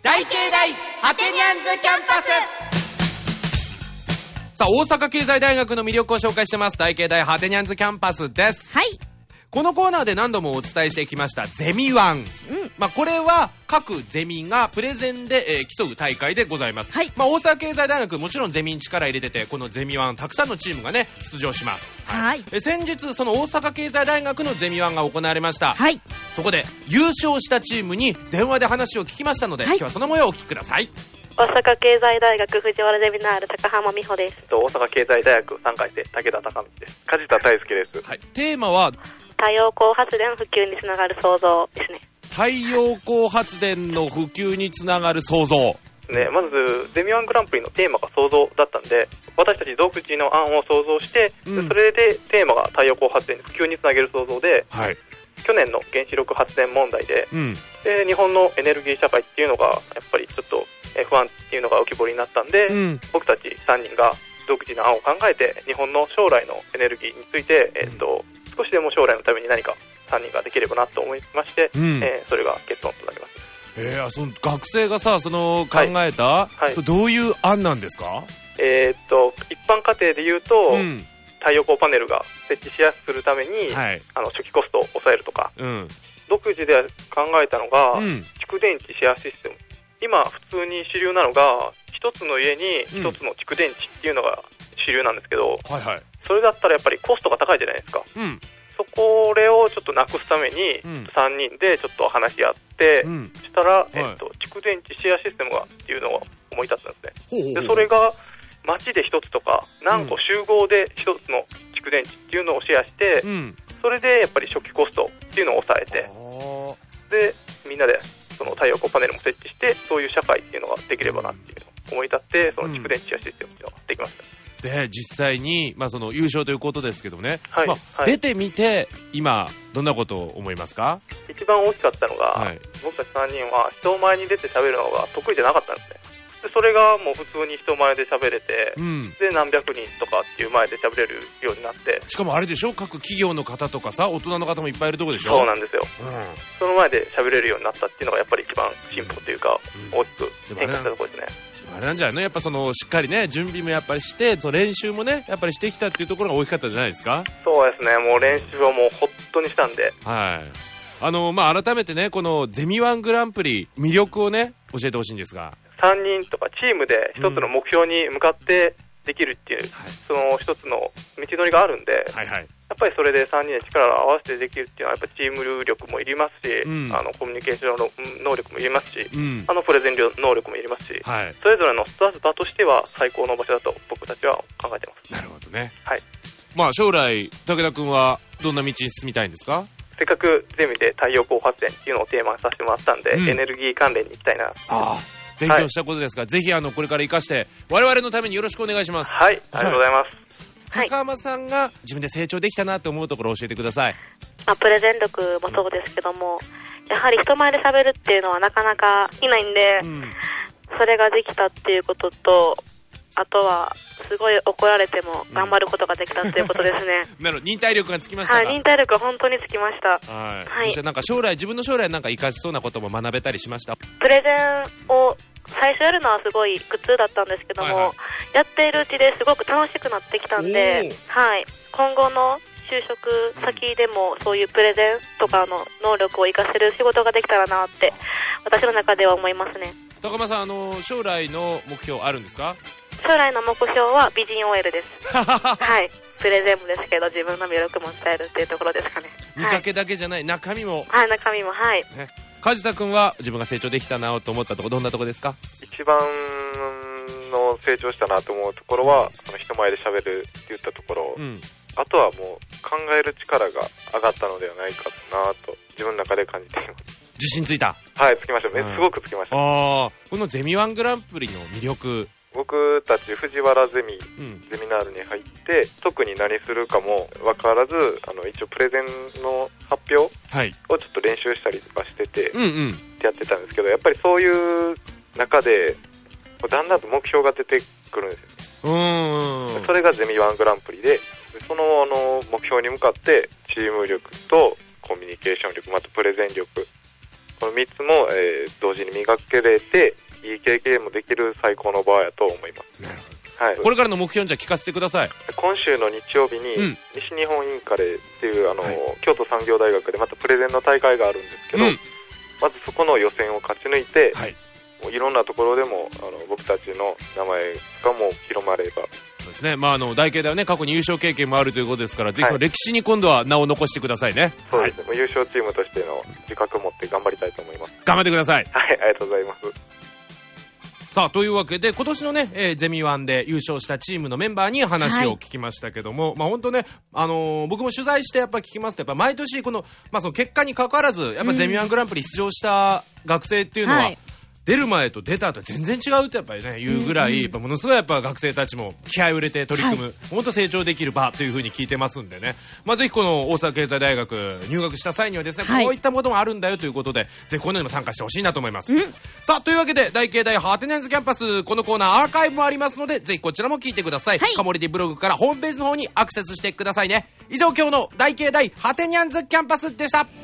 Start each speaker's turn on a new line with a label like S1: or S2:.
S1: 大経大ハテニャンズキャンパス。
S2: さあ、大阪経済大学の魅力を紹介してます。大経大ハテニャンズキャンパスです。
S3: はい。
S2: このコーナーで何度もお伝えしてきましたゼミワン、これは各ゼミがプレゼンで、競う大会でございます。
S3: はい。
S2: 大阪経済大学もちろんゼミに力入れてて、このゼミワンたくさんのチームがね出場します。
S3: はい。
S2: 先日その大阪経済大学のゼミワンが行われました。
S3: はい。
S2: そこで優勝したチームに電話で話を聞きましたので、今日はその模様をお聞きください。
S4: 大阪経済大学藤原ゼミナール高浜美穂です。
S5: 大阪経済大学3回生武田貴道です。梶田大輔です。
S2: はい。テーマは
S4: 太陽光発電普及につながる創造ですね。
S2: 太陽光発電の普及につながる創造
S5: ね、まずゼミワングランプリのテーマが創造だったんで、私たち独自の案を創造して、それでテーマが太陽光発電普及につなげる創造で、
S2: はい、
S5: 去年の原子力発電問題で、で日本のエネルギー社会っていうのがやっぱりちょっと不安っていうのが浮き彫りになったんで、僕たち3人が独自の案を考えて日本の将来のエネルギーについて、少しでも将来のために何か3人ができればなと思いまして、それが結論となります。
S2: その学生がさ、その考えた、それどういう案なんですか？
S5: 一般家庭で言うと、太陽光パネルが設置しやすくするために、初期コストを抑えるとか、独自で考えたのが、蓄電池シェアシステム。今普通に主流なのが一つの家に一つの蓄電池っていうのが主流なんですけど、それだったらやっぱりコストが高いじゃないですか。それをちょっとなくすために、3人でちょっと話し合って、したら、蓄電池シェアシステムがっていうのを思い立ったんですね。でそれが町で一つとか何個集合で一つの蓄電池っていうのをシェアして、それでやっぱり初期コストっていうのを抑えて、でみんなでその太陽光パネルも設置して、そういう社会っていうのができればなっていうのを思い立って、その蓄電池シェアシステムっていうのができました。
S2: で実際に、その優勝ということですけどね、出てみて今どんなことを思いますか？
S5: 一番大きかったのが、僕たち3人は人前に出て喋るのが得意じゃなかったんですね。でそれがもう普通に人前で喋れて、で何百人とかっていう前で喋れるようになって、
S2: しかもあれでしょ、各企業の方とかさ、大人の方もいっぱいいるとこでしょ。
S5: そうなんですよ、その前で喋れるようになったっていうのがやっぱり一番進歩というか、大きく変化したところですね。
S2: あれなんじゃないの、やっぱそのしっかりね準備もやっぱりして、その練習もねやっぱりしてきたっていうところが大きかったんじゃないですか？
S5: そうですね、もう練習をもう本当にしたんで、
S2: 改めてねこのゼミワングランプリ魅力をね教えてほしいんですが。
S5: 3人とかチームで一つの目標に向かってできるっていう、その一つの道のりがあるんで、やっぱりそれで3人で力を合わせてできるっていうのはやっぱりチーム力もいりますし、コミュニケーション能力もいりますし、プレゼン能力もいりますし、それぞれのスタートとしては最高の場所だと僕たちは考えてます。
S2: なるほどね。将来武田君はどんな道に進みたいんですか？
S5: せっかくゼミで太陽光発電っていうのをテーマにさせてもらったんで、エネルギー関連に行きたいな。
S2: 勉強したことですが、ぜひこれから生かして我々のためによろしくお願いします。
S5: はい、ありがとうございます。
S2: 高浜さんが自分で成長できたなと思うところを教えてください。
S4: プレゼン力もそうですけども、やはり人前で喋るっていうのはなかなかいないんで、それができたっていうことと、あとはすごい怒られても頑張ることができたっていうことですね。
S2: 忍耐力がつきましたか？
S4: 忍耐力は本当につきました。
S2: そして自分の将来活かせそうなことも学べたりしました？
S4: プレゼンを最初やるのはすごい苦痛だったんですけども、やっているうちですごく楽しくなってきたんで、今後の就職先でもそういうプレゼンとかの能力を活かせる仕事ができたらなって私の中では思いますね。
S2: 高間さん、将来の目標あるんですか？
S4: 将来の目標は美人 OL です。プレゼンもですけど自分の魅力も伝えるっていうところですかね。
S2: 見かけだけじゃない、中身も。
S4: 中身も
S2: 梶田君は自分が成長できたなと思ったところどんなところですか？
S6: 一番の成長したなと思うところは、人前で喋るっていったところ、あとはもう考える力が上がったのではないかなと自分の中で感じています。
S2: 自信ついた？
S6: つきました。すごくつきました。
S2: このゼミワングランプリの魅力、
S6: 僕たち藤原ゼミナールに入って特に何するかも分からず、一応プレゼンの発表をちょっと練習したりとかしてて、やってたんですけど、やっぱりそういう中でだんだんと目標が出てくるんですよ。それがゼミワングランプリで、その目標に向かってチーム力とコミュニケーション力、またプレゼン力この3つも、同時に磨けれて、いい経験もできる最高の場やと思います。
S2: なるほど。はい、これからの目標じゃ聞かせてください。
S6: 今週の日曜日に、西日本インカレっていう京都産業大学でまたプレゼンの大会があるんですけど、まずそこの予選を勝ち抜いて、もういろんなところでも僕たちの名前がもう広まれば。
S2: そうですね。大慶大はね、過去に優勝経験もあるということですから、ぜひその歴史に今度は名を残してくださいね。
S6: そうですね。優勝チームとしての自覚を持って頑張りたいと思います。
S2: 頑張ってください。
S6: はい、ありがとうございます。
S2: さあ、というわけで、今年のね、ゼミ1で優勝したチームのメンバーに話を聞きましたけども、本当ね、僕も取材してやっぱ聞きますと、やっぱ毎年その結果に関わらず、やっぱゼミ1グランプリ出場した学生っていうのは、出る前と出た後全然違うってやっぱりね、言うぐらい、ものすごいやっぱ学生たちも気合を入れて取り組む、本当成長できる場というふうに聞いてますんでね。ぜひこの大阪経済大学入学した際にはですね、こういったものもあるんだよということで、ぜひこのようにも参加してほしいなと思います。さあ、というわけで、大慶大ハテナイズキャンパス、このコーナーアーカイブもありますので、ぜひこちらも聞いてください。カモレディブログからホームページの方にアクセスしてくださいね。以上、今日の大慶大ハテニャンズキャンパスでした。